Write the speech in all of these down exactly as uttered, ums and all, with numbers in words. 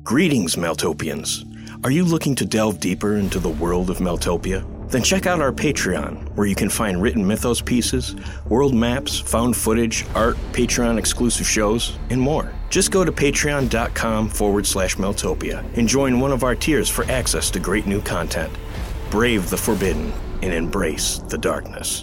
Greetings, Meltopians. Are you looking to delve deeper into the world of Meltopia? Then check out our Patreon, where you can find written mythos pieces, world maps, found footage, art, Patreon-exclusive shows, and more. Just go to patreon.com forward slash Meltopia and join one of our tiers for access to great new content. Brave the forbidden and embrace the darkness.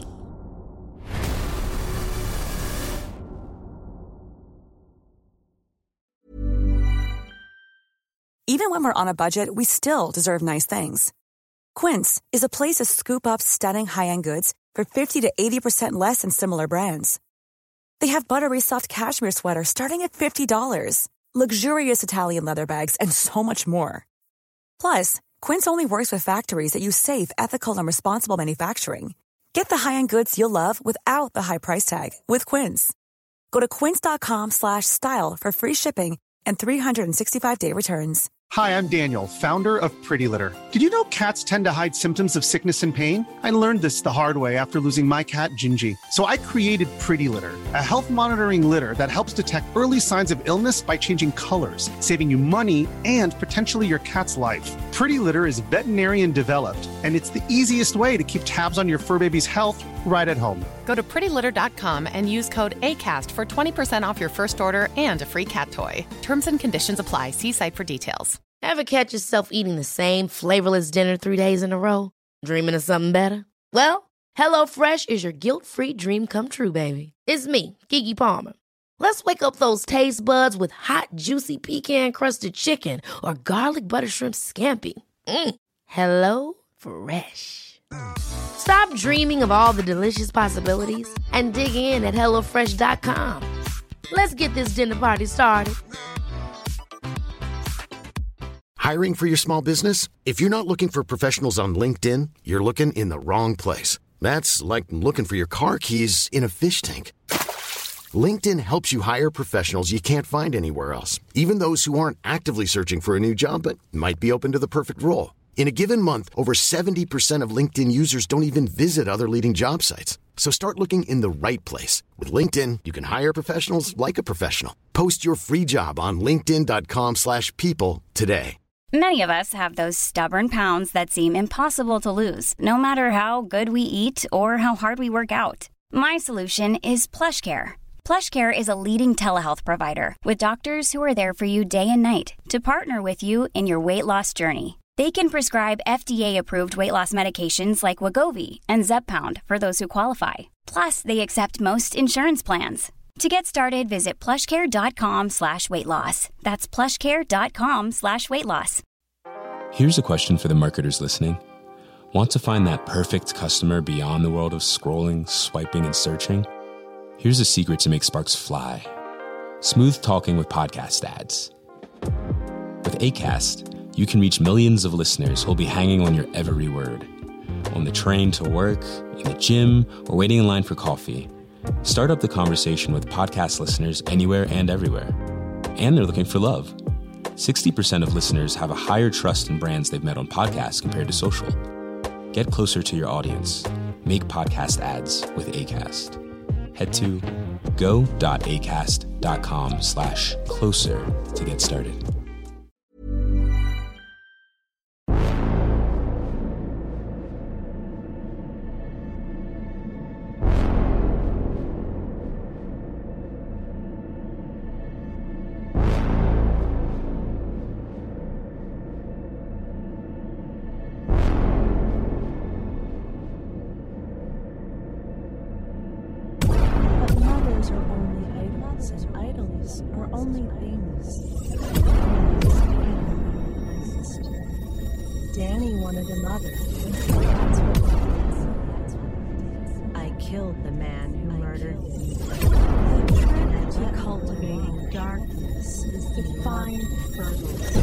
Even when we're on a budget, we still deserve nice things. Quince is a place to scoop up stunning high-end goods for fifty to eighty percent less than similar brands. They have buttery soft cashmere sweaters starting at fifty dollars, luxurious Italian leather bags, and so much more. Plus, Quince only works with factories that use safe, ethical, and responsible manufacturing. Get the high-end goods you'll love without the high price tag with Quince. Go to quince.com slash style for free shipping and three sixty-five day returns. Hi, I'm Daniel, founder of Pretty Litter. Did you know cats tend to hide symptoms of sickness and pain? I learned this the hard way after losing my cat, Gingy. So I created Pretty Litter, a health monitoring litter that helps detect early signs of illness by changing colors, saving you money and potentially your cat's life. Pretty Litter is veterinarian developed, and it's the easiest way to keep tabs on your fur baby's health right at home. Go to pretty litter dot com and use code ACAST for twenty percent off your first order and a free cat toy. Terms and conditions apply. See site for details. Ever catch yourself eating the same flavorless dinner three days in a row? Dreaming of something better? Well, HelloFresh is your guilt-free dream come true, baby. It's me, Keke Palmer. Let's wake up those taste buds with hot, juicy pecan-crusted chicken or garlic butter shrimp scampi. Mm. Hello Fresh. Stop dreaming of all the delicious possibilities and dig in at hello fresh dot com. Let's get this dinner party started. Hiring for your small business? If you're not looking for professionals on LinkedIn, you're looking in the wrong place. That's like looking for your car keys in a fish tank. LinkedIn helps you hire professionals you can't find anywhere else, even those who aren't actively searching for a new job but might be open to the perfect role. In a given month, over seventy percent of LinkedIn users don't even visit other leading job sites. So start looking in the right place. With LinkedIn, you can hire professionals like a professional. Post your free job on linkedin dot com slash people today. Many of us have those stubborn pounds that seem impossible to lose, no matter how good we eat or how hard we work out. My solution is PlushCare. PlushCare is a leading telehealth provider with doctors who are there for you day and night to partner with you in your weight loss journey. They can prescribe F D A-approved weight loss medications like Wegovy and Zepbound for those who qualify. Plus, they accept most insurance plans. To get started, visit plushcare.com slash weight loss. That's plushcare.com slash weight loss. Here's a question for the marketers listening. Want to find that perfect customer beyond the world of scrolling, swiping, and searching? Here's a secret to make sparks fly. Smooth talking with podcast ads. With Acast, you can reach millions of listeners who'll be hanging on your every word. On the train to work, in the gym, or waiting in line for coffee. Start up the conversation with podcast listeners anywhere and everywhere. And they're looking for love. sixty percent of listeners have a higher trust in brands they've met on podcasts compared to social. Get closer to your audience. Make podcast ads with Acast. Head to go.acast.com slash closer to get started. Danny wanted a mother. I killed the man who murdered me. The trinity cultivating darkness is the fine fertile.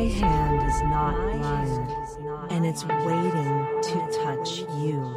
hand is not blind, and it's waiting to touch you.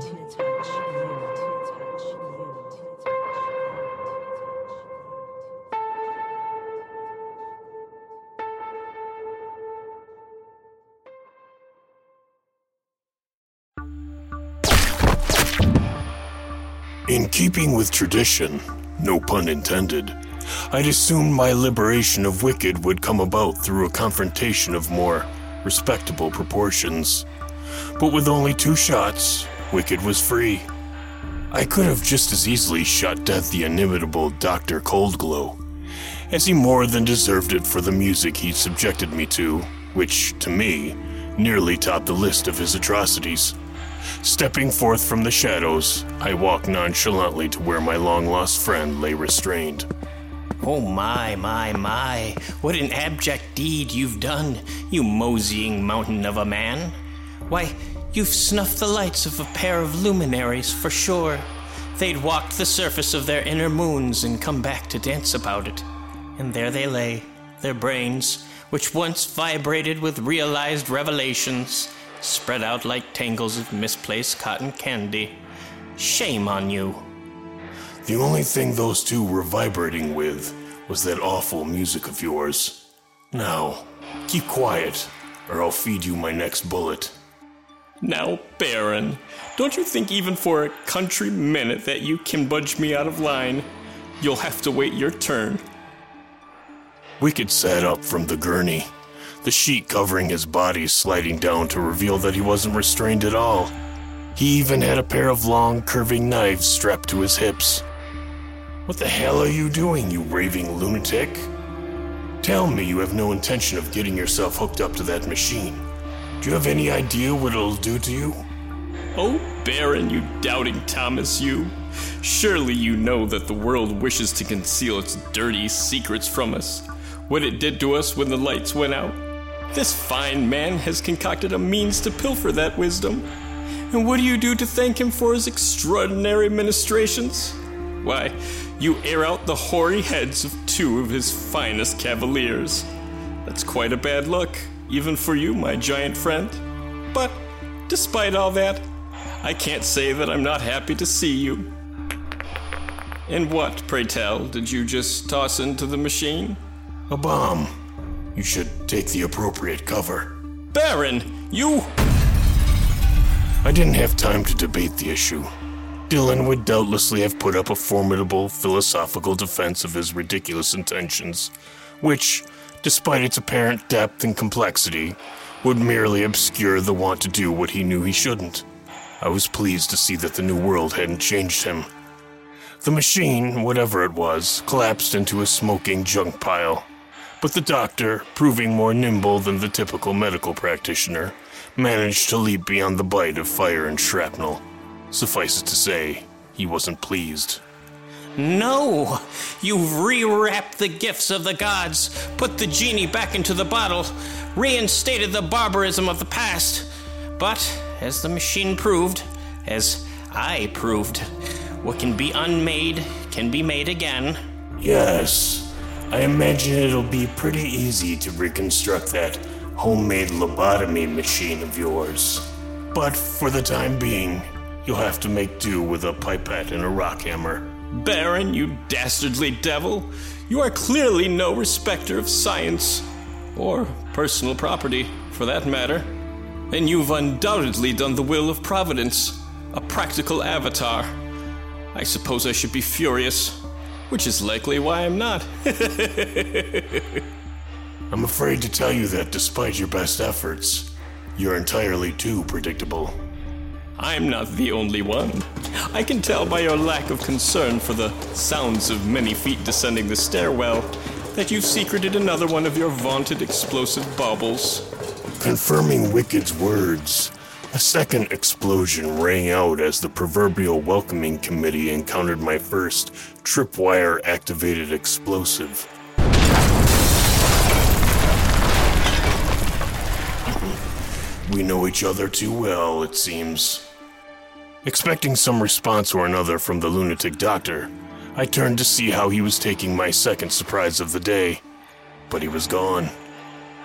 In keeping with tradition, no pun intended, I'd assumed my liberation of Wicked would come about through a confrontation of more respectable proportions. But with only two shots, Wicked was free. I could have just as easily shot dead the inimitable Doctor Coldglow, as he more than deserved it for the music he subjected me to, which, to me, nearly topped the list of his atrocities. Stepping forth from the shadows, I walked nonchalantly to where my long-lost friend lay restrained. Oh my, my, my, what an abject deed you've done, you moseying mountain of a man. Why, you've snuffed the lights of a pair of luminaries, for sure. They'd walked the surface of their inner moons and come back to dance about it. And there they lay, their brains, which once vibrated with realized revelations, spread out like tangles of misplaced cotton candy. Shame on you. The only thing those two were vibrating with was that awful music of yours. Now, keep quiet, or I'll feed you my next bullet. Now, Baron, don't you think even for a country minute that you can budge me out of line? You'll have to wait your turn. Wicked sat up from the gurney, the sheet covering his body sliding down to reveal that he wasn't restrained at all. He even had a pair of long, curving knives strapped to his hips. What the hell are you doing, you raving lunatic? Tell me you have no intention of getting yourself hooked up to that machine. Do you have any idea what it'll do to you? Oh, Baron, you doubting Thomas, you. Surely you know that the world wishes to conceal its dirty secrets from us. What it did to us when the lights went out. This fine man has concocted a means to pilfer that wisdom. And what do you do to thank him for his extraordinary ministrations? Why, you air out the hoary heads of two of his finest cavaliers. That's quite a bad look, even for you, my giant friend. But, despite all that, I can't say that I'm not happy to see you. And what, pray tell, did you just toss into the machine? A bomb. You should take the appropriate cover. Baron, you... I didn't have time to debate the issue. Dylan would doubtlessly have put up a formidable philosophical defense of his ridiculous intentions, which, despite its apparent depth and complexity, would merely obscure the want to do what he knew he shouldn't. I was pleased to see that the new world hadn't changed him. The machine, whatever it was, collapsed into a smoking junk pile. But the doctor, proving more nimble than the typical medical practitioner, managed to leap beyond the bite of fire and shrapnel. Suffice it to say, he wasn't pleased. No! You've rewrapped the gifts of the gods, put the genie back into the bottle, reinstated the barbarism of the past. But, as the machine proved, as I proved, what can be unmade can be made again. Yes. I imagine it'll be pretty easy to reconstruct that homemade lobotomy machine of yours. But for the time being, you'll have to make do with a pipette and a rock hammer. Baron, you dastardly devil, you are clearly no respecter of science, or personal property, for that matter. And you've undoubtedly done the will of Providence, a practical avatar. I suppose I should be furious. Which is likely why I'm not. I'm afraid to tell you that despite your best efforts, you're entirely too predictable. I'm not the only one. I can tell by your lack of concern for the sounds of many feet descending the stairwell that you've secreted another one of your vaunted explosive baubles. Confirming Wicked's words, a second explosion rang out as the proverbial welcoming committee encountered my first tripwire-activated explosive. We know each other too well, it seems. Expecting some response or another from the lunatic doctor, I turned to see how he was taking my second surprise of the day, but he was gone.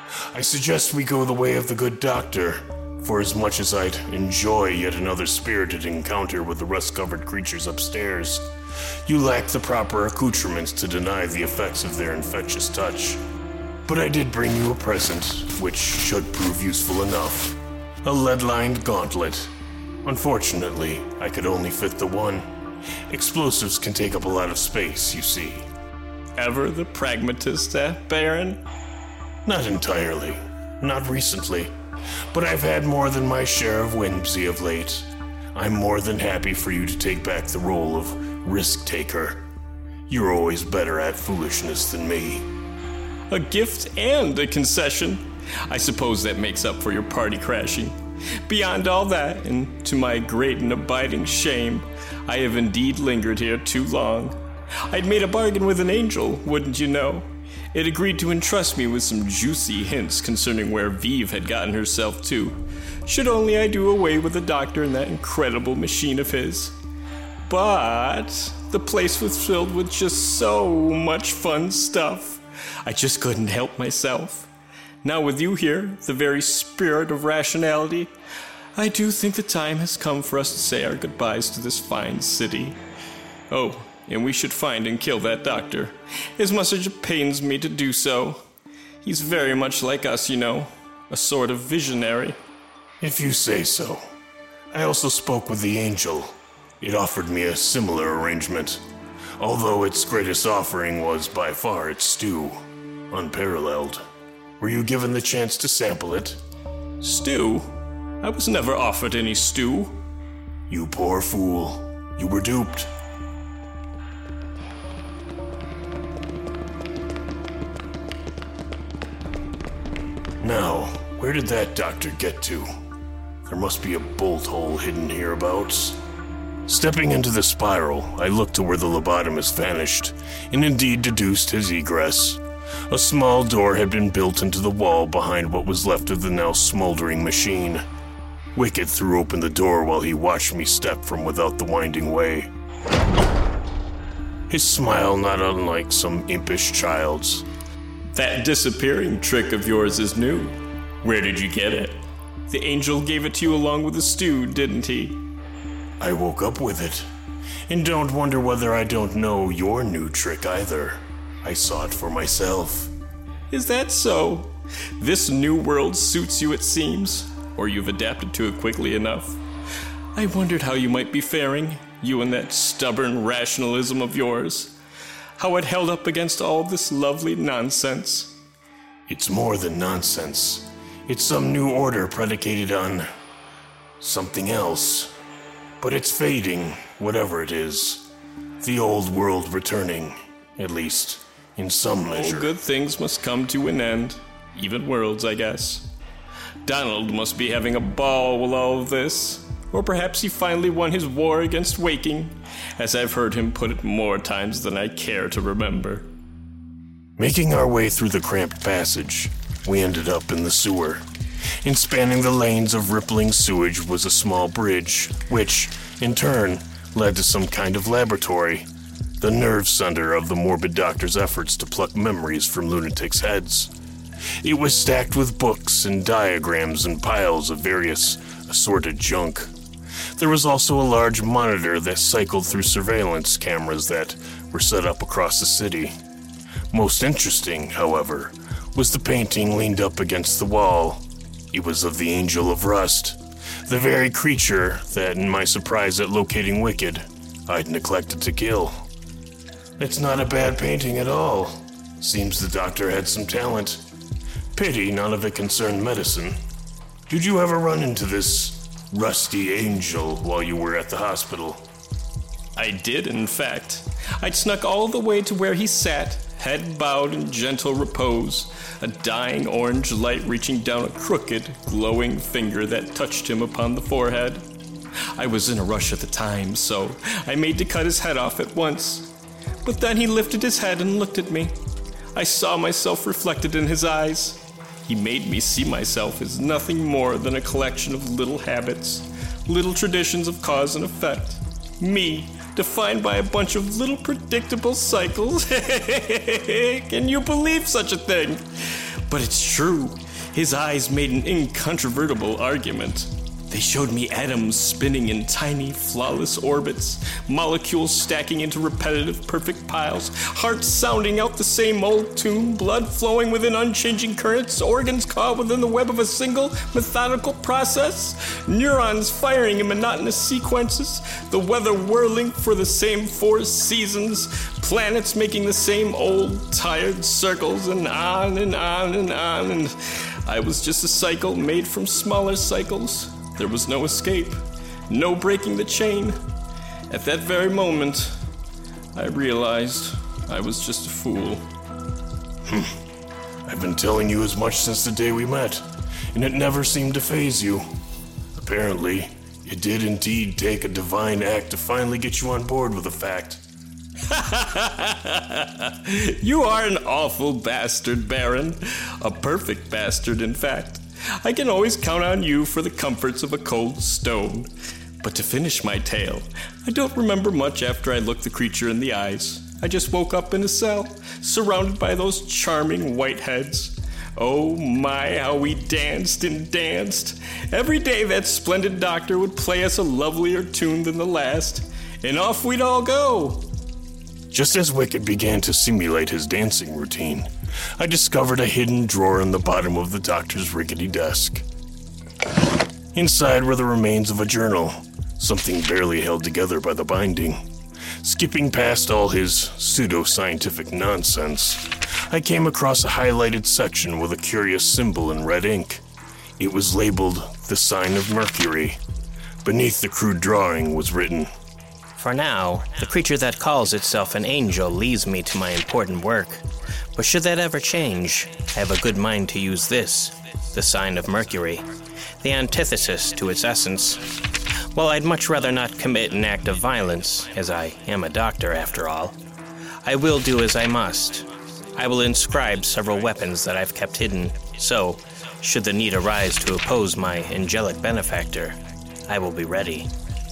I suggest we go the way of the good doctor, for as much as I'd enjoy yet another spirited encounter with the rust-covered creatures upstairs, you lack the proper accoutrements to deny the effects of their infectious touch. But I did bring you a present, which should prove useful enough. A lead-lined gauntlet. Unfortunately, I could only fit the one. Explosives can take up a lot of space, you see. Ever the pragmatist, eh, Baron? Not entirely. Not recently. But I've had more than my share of whimsy of late. I'm more than happy for you to take back the role of risk-taker. You're always better at foolishness than me. A gift and a concession. I suppose that makes up for your party crashing. Beyond all that, and to my great and abiding shame, I have indeed lingered here too long. I'd made a bargain with an angel, wouldn't you know? It agreed to entrust me with some juicy hints concerning where Vive had gotten herself to. Should only I do away with the doctor and that incredible machine of his. But the place was filled with just so much fun stuff. I just couldn't help myself. Now with you here, the very spirit of rationality, I do think the time has come for us to say our goodbyes to this fine city. Oh, and we should find and kill that doctor, as much as it pains me to do so. He's very much like us, you know, a sort of visionary. If you say so. I also spoke with the angel. It offered me a similar arrangement, although its greatest offering was by far its stew, unparalleled. Were you given the chance to sample it? Stew? I was never offered any stew. You poor fool. You were duped. Now, where did that doctor get to? There must be a bolt hole hidden hereabouts. Stepping into the spiral, I looked to where the lobotomist vanished, and indeed deduced his egress. A small door had been built into the wall behind what was left of the now smoldering machine. Wicket threw open the door while he watched me step from without the winding way. His smile not unlike some impish child's. That disappearing trick of yours is new. Where did you get it? The angel gave it to you along with the stew, didn't he? I woke up with it. And don't wonder whether I don't know your new trick either. I saw it for myself. Is that so? This new world suits you, it seems. Or you've adapted to it quickly enough. I wondered how you might be faring, you and that stubborn rationalism of yours. How it held up against all this lovely nonsense. It's more than nonsense. It's some new order predicated on something else. But it's fading, whatever it is. The old world returning, at least in some measure. All good things must come to an end, even worlds, I guess. Donald must be having a ball with all of this. Or perhaps he finally won his war against waking, as I've heard him put it more times than I care to remember. Making our way through the cramped passage, we ended up in the sewer. And spanning the lanes of rippling sewage was a small bridge, which, in turn, led to some kind of laboratory, the nerve center of the morbid doctor's efforts to pluck memories from lunatics' heads. It was stacked with books and diagrams and piles of various assorted junk. There was also a large monitor that cycled through surveillance cameras that were set up across the city. Most interesting, however, was the painting leaned up against the wall. It was of the Angel of Rust, the very creature that, in my surprise at locating Wicked, I'd neglected to kill. It's not a bad painting at all. Seems the doctor had some talent. Pity none of it concerned medicine. Did you ever run into this rusty angel while you were at the hospital? I did, in fact. I'd snuck all the way to where he sat, head bowed in gentle repose, a dying orange light reaching down a crooked, glowing finger that touched him upon the forehead. I was in a rush at the time, so I made to cut his head off at once. But then he lifted his head and looked at me. I saw myself reflected in his eyes. He made me see myself as nothing more than a collection of little habits, little traditions of cause and effect. Me, defined by a bunch of little predictable cycles. Can you believe such a thing? But it's true. His eyes made an incontrovertible argument. They showed me atoms spinning in tiny, flawless orbits, molecules stacking into repetitive, perfect piles, hearts sounding out the same old tune, blood flowing within unchanging currents, organs caught within the web of a single, methodical process, neurons firing in monotonous sequences, the weather whirling for the same four seasons, planets making the same old, tired circles, and on and on and on, and I was just a cycle made from smaller cycles. There was no escape, no breaking the chain. At that very moment, I realized I was just a fool. Hmm. I've been telling you as much since the day we met, and it never seemed to faze you. Apparently, it did indeed take a divine act to finally get you on board with the fact. You are an awful bastard, Baron. A perfect bastard, in fact. I can always count on you for the comforts of a cold stone. But to finish my tale, I don't remember much after I looked the creature in the eyes. I just woke up in a cell, surrounded by those charming white heads. Oh my, how we danced and danced. Every day that splendid doctor would play us a lovelier tune than the last, and off we'd all go. Just as Wicked began to simulate his dancing routine, I discovered a hidden drawer in the bottom of the doctor's rickety desk. Inside were the remains of a journal, something barely held together by the binding. Skipping past all his pseudo-scientific nonsense, I came across a highlighted section with a curious symbol in red ink. It was labeled the sign of Mercury. Beneath the crude drawing was written, "For now, the creature that calls itself an angel leaves me to my important work. But should that ever change, I have a good mind to use this, the sign of Mercury, the antithesis to its essence. While I'd much rather not commit an act of violence, as I am a doctor after all, I will do as I must. I will inscribe several weapons that I've kept hidden, so, should the need arise to oppose my angelic benefactor, I will be ready."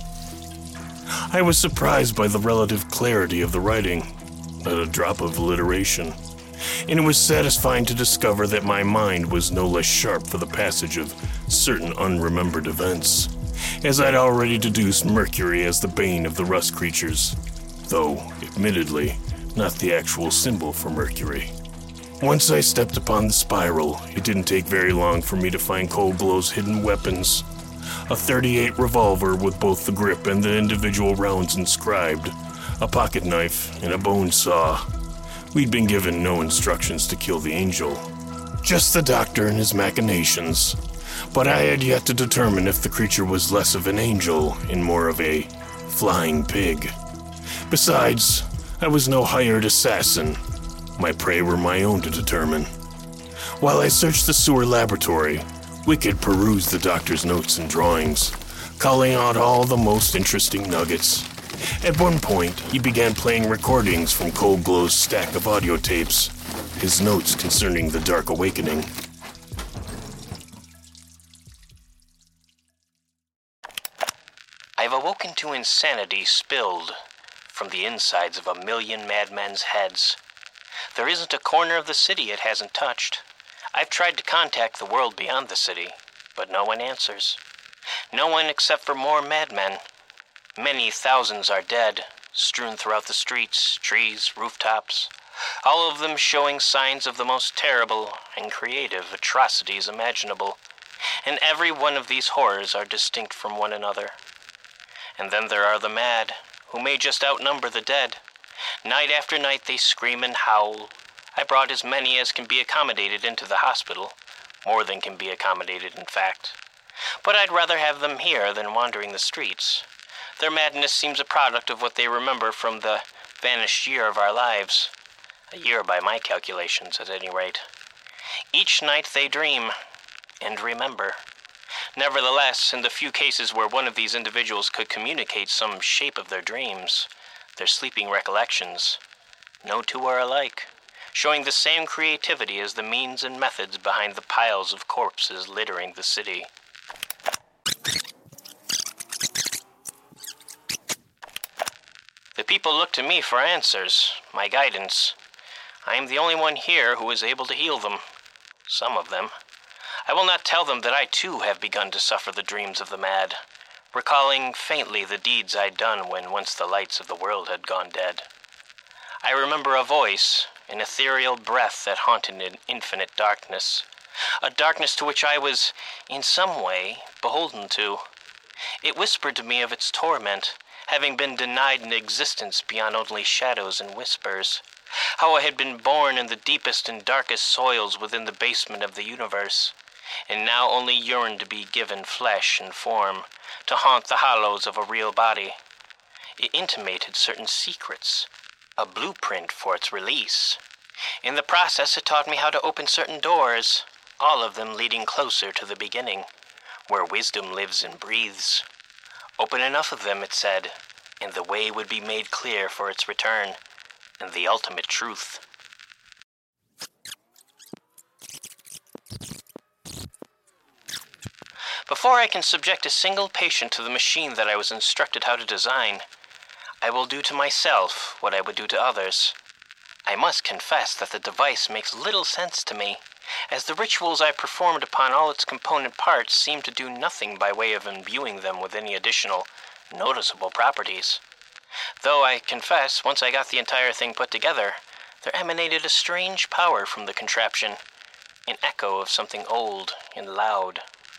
I was surprised by the relative clarity of the writing, not a drop of alliteration, and it was satisfying to discover that my mind was no less sharp for the passage of certain unremembered events, as I'd already deduced Mercury as the bane of the rust creatures, though, admittedly, not the actual symbol for Mercury. Once I stepped upon the spiral, it didn't take very long for me to find Cold Glow's hidden weapons. A thirty-eight revolver with both the grip and the individual rounds inscribed, a pocket knife, and a bone saw. We'd been given no instructions to kill the angel, just the doctor and his machinations. But I had yet to determine if the creature was less of an angel and more of a flying pig. Besides, I was no hired assassin. My prey were my own to determine. While I searched the sewer laboratory, Wicked perused the doctor's notes and drawings, calling out all the most interesting nuggets. At one point, he began playing recordings from Cold Glow's stack of audio tapes, his notes concerning the Dark Awakening. I've awoken to insanity spilled from the insides of a million madmen's heads. There isn't a corner of the city it hasn't touched. I've tried to contact the world beyond the city, but no one answers. No one except for more madmen. Many thousands are dead, strewn throughout the streets, trees, rooftops, all of them showing signs of the most terrible and creative atrocities imaginable. And every one of these horrors are distinct from one another. And then there are the mad, who may just outnumber the dead. Night after night they scream and howl. I brought as many as can be accommodated into the hospital, more than can be accommodated, in fact. But I'd rather have them here than wandering the streets. Their madness seems a product of what they remember from the vanished year of our lives. A year by my calculations, at any rate. Each night they dream, and remember. Nevertheless, in the few cases where one of these individuals could communicate some shape of their dreams, their sleeping recollections, no two are alike, showing the same creativity as the means and methods behind the piles of corpses littering the city. The people look to me for answers, my guidance. I am the only one here who is able to heal them. some of them. I will not tell them that I too have begun to suffer the dreams of the mad, recalling faintly the deeds I'd done when once the lights of the world had gone dead. I remember a voice, an ethereal breath that haunted in infinite darkness, a darkness to which I was, in some way, beholden to. It whispered to me of its torment, having been denied an existence beyond only shadows and whispers, how I had been born in the deepest and darkest soils within the basement of the universe, and now only yearned to be given flesh and form, to haunt the hollows of a real body. It intimated certain secrets, a blueprint for its release. In the process, it taught me how to open certain doors, all of them leading closer to the beginning, where wisdom lives and breathes. Open enough of them, it said, and the way would be made clear for its return, and the ultimate truth. Before I can subject a single patient to the machine that I was instructed how to design, I will do to myself what I would do to others. I must confess that the device makes little sense to me, as the rituals I performed upon all its component parts seem to do nothing by way of imbuing them with any additional, noticeable properties. Though I confess, once I got the entire thing put together, there emanated a strange power from the contraption, an echo of something old and loud.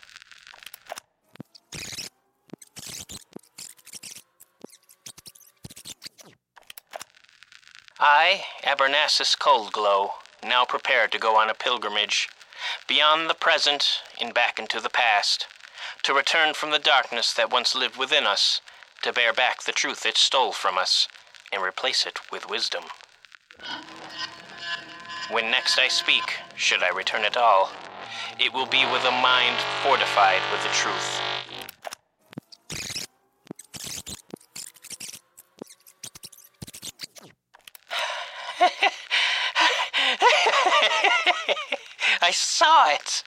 I, Abernassus Coldglow, now prepared to go on a pilgrimage, beyond the present and back into the past, to return from the darkness that once lived within us, to bear back the truth it stole from us, and replace it with wisdom. When next I speak, should I return at all, it will be with a mind fortified with the truth. I saw it.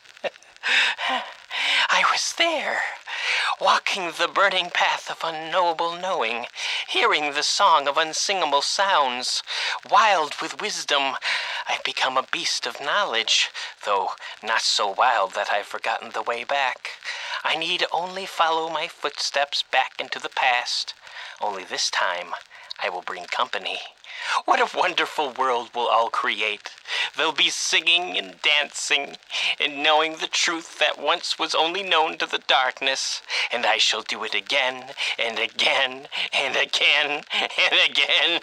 I was there, walking the burning path of unknowable knowing, hearing the song of unsingable sounds. Wild with wisdom, I've become a beast of knowledge, though not so wild that I've forgotten the way back. I need only follow my footsteps back into the past. Only this time, I will bring company. What a wonderful world we'll all create. They'll be singing and dancing, and knowing the truth that once was only known to the darkness, and I shall do it again, and again, and again, and again.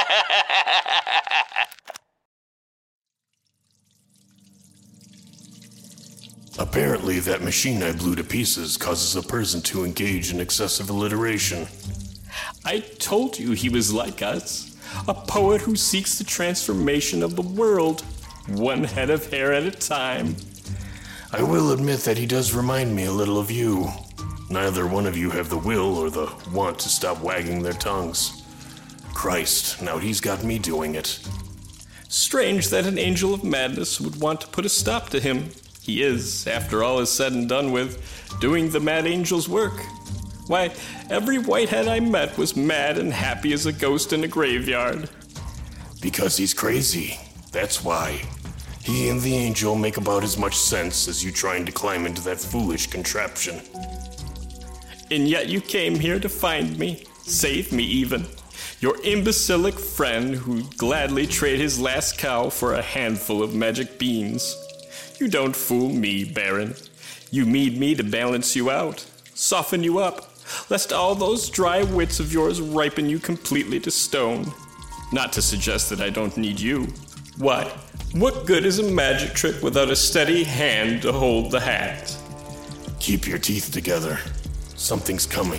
Apparently, that machine I blew to pieces causes a person to engage in excessive alliteration. I told you he was like us. A poet who seeks the transformation of the world, one head of hair at a time. I will admit that he does remind me a little of you. Neither one of you have the will or the want to stop wagging their tongues. Christ, now he's got me doing it. Strange that an angel of madness would want to put a stop to him. He is, after all is said and done with, doing the mad angel's work. Why, every whitehead I met was mad and happy as a ghost in a graveyard. Because he's crazy, that's why. He and the angel make about as much sense as you trying to climb into that foolish contraption. And yet you came here to find me, save me even. Your imbecilic friend who'd gladly trade his last cow for a handful of magic beans. You don't fool me, Baron. You need me to balance you out, soften you up, lest all those dry wits of yours ripen you completely to stone. Not to suggest that I don't need you. Why, what good is a magic trick without a steady hand to hold the hat? Keep your teeth together. Something's coming.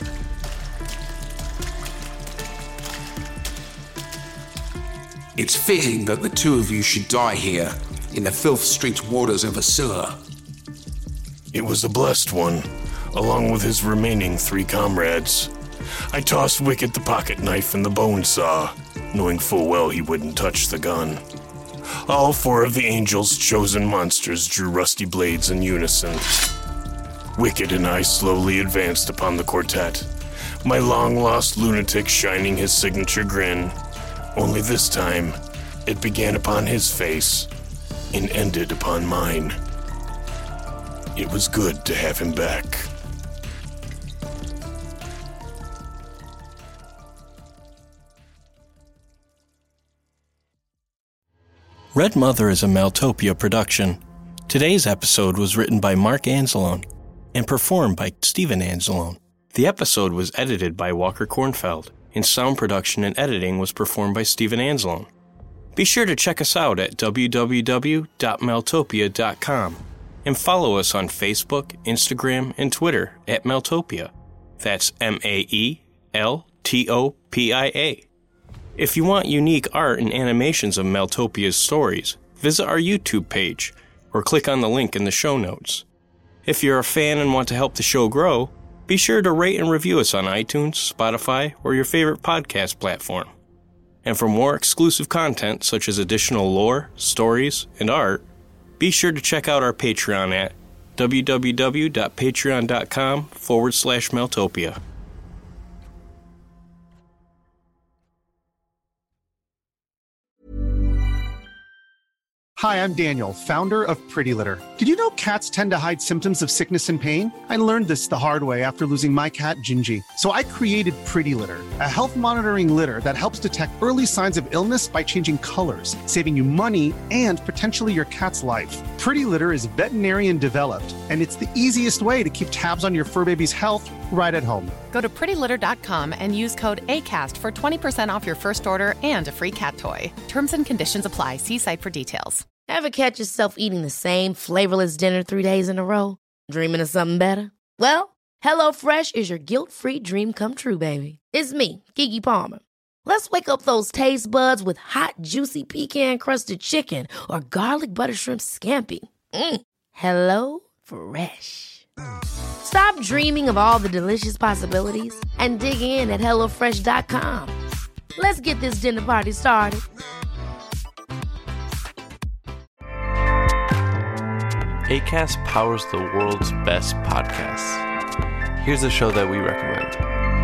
It's fitting that the two of you should die here, in the filth-streaked waters of a sewer. It was a blessed one, along with his remaining three comrades. I tossed Wicket the pocket knife and the bone saw, knowing full well he wouldn't touch the gun. All four of the angel's chosen monsters drew rusty blades in unison. Wicket and I slowly advanced upon the quartet, my long-lost lunatic shining his signature grin. Only this time, it began upon his face. and ended upon mine. It was good to have him back. Red Mother is a Maltopia production. Today's episode was written by Mark Anzalone and performed by Steven Anzalone. The episode was edited by Walker Kornfeld, and sound production and editing was performed by Steven Anzalone. Be sure to check us out at w w w dot maltopia dot com and follow us on Facebook, Instagram, and Twitter at Maltopia. That's M A E L T O P I A. If you want unique art and animations of Maltopia's stories, visit our YouTube page or click on the link in the show notes. If you're a fan and want to help the show grow, be sure to rate and review us on iTunes, Spotify, or your favorite podcast platform. And for more exclusive content such as additional lore, stories, and art, be sure to check out our Patreon at w w w dot patreon dot com forward slash Maltopia. Hi, I'm Daniel, founder of Pretty Litter. Did you know cats tend to hide symptoms of sickness and pain? I learned this the hard way after losing my cat, Gingy. So I created Pretty Litter, a health monitoring litter that helps detect early signs of illness by changing colors, saving you money and potentially your cat's life. Pretty Litter is veterinarian developed, and it's the easiest way to keep tabs on your fur baby's health right at home. Go to pretty litter dot com and use code ACAST for twenty percent off your first order and a free cat toy. Terms and conditions apply. See site for details. Ever catch yourself eating the same flavorless dinner three days in a row? Dreaming of something better? Well, HelloFresh is your guilt-free dream come true, baby. It's me, Keke Palmer. Let's wake up those taste buds with hot, juicy pecan-crusted chicken or garlic butter shrimp scampi. Mm. Hello Fresh. Stop dreaming of all the delicious possibilities and dig in at hello fresh dot com. Let's get this dinner party started. Acast powers the world's best podcasts. Here's a show that we recommend.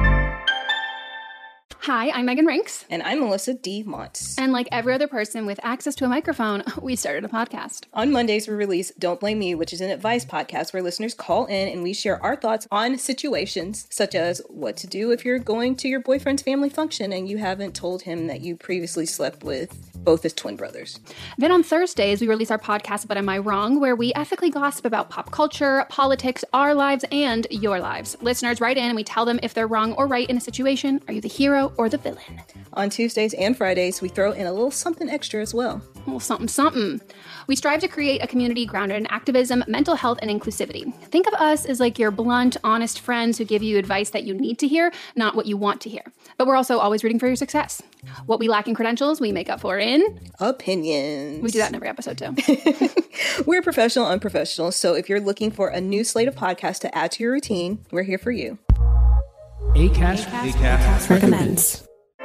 Hi, I'm Megan Rinks. And I'm Melissa D. Montz. And like every other person with access to a microphone, we started a podcast. On Mondays, we release Don't Blame Me, which is an advice podcast where listeners call in and we share our thoughts on situations such as what to do if you're going to your boyfriend's family function and you haven't told him that you previously slept with both his twin brothers. Then on Thursdays, we release our podcast, But Am I Wrong?, where we ethically gossip about pop culture, politics, our lives, and your lives. Listeners write in and we tell them if they're wrong or right in a situation. Are you the hero or the villain? On Tuesdays and Fridays, we throw in a little something extra as well. A little something, something. We strive to create a community grounded in activism, mental health, and inclusivity. Think of us as like your blunt, honest friends who give you advice that you need to hear, not what you want to hear. But we're also always rooting for your success. What we lack in credentials, we make up for in opinions. We do that in every episode too. We're professional unprofessionals, so if you're looking for a new slate of podcasts to add to your routine, we're here for you. Acast, Acast, Acast recommends.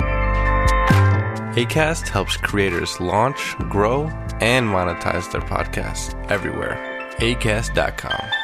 Acast helps creators launch, grow, and monetize their podcasts everywhere. acast dot com.